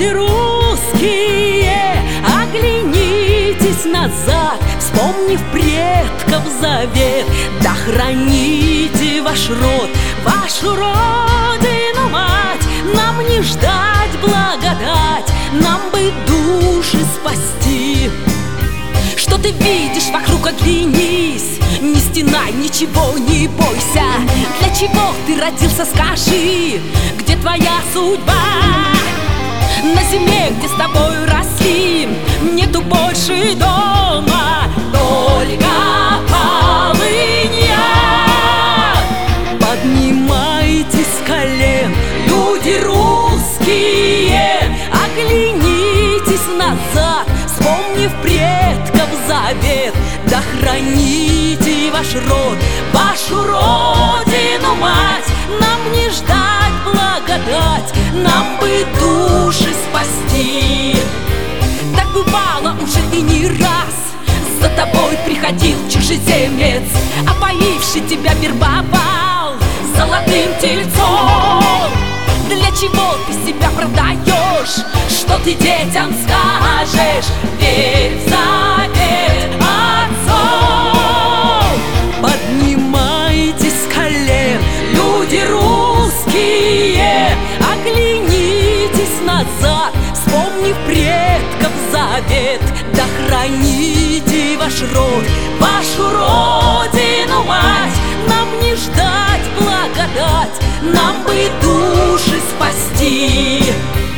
люди русские, оглянитесь назад, вспомнив предков завет. Да храните ваш род, вашу родину мать. Нам не ждать благодать, нам бы души спасти. Что ты видишь вокруг, оглянись, не стенай, ничего не бойся. Для чего ты родился, скажи, где твоя судьба? На земле, где с тобой росли, нету больше дома, только полынья. Поднимайтесь с колен, люди русские, оглянитесь назад, вспомнив предков завет. Да храните ваш род, вашу родину мать. Нам не ждать благодать, нам бы души спасти. Так бывало уже и не раз, за тобой приходил чужеземец, опоивший тебя вербовал золотым тельцом. Для чего ты себя продаешь? Что ты детям скажешь? Верь в завет отцов. Поднимайтесь с колен, люди русские, оглянитесь назад, вспомнив предков завет. Да храните ваш род, вашу родину мать. Нам не ждать благодать, нам бы души спасти.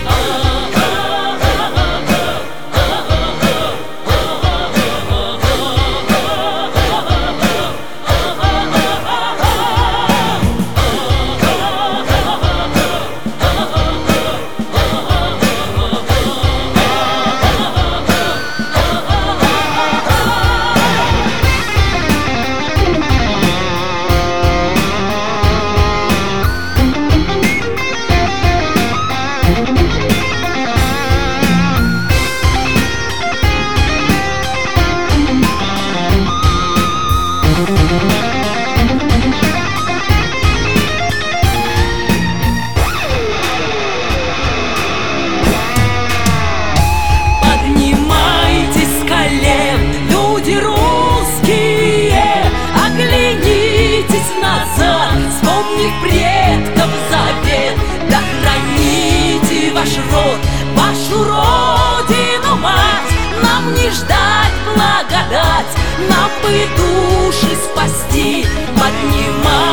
Поднимайтесь с колен, люди русские, оглянитесь назад, вспомнив предков завет. Да храните ваш род, вашу родину мать. Нам не ждать благодать, нам бы души спасти. Поднимайтесь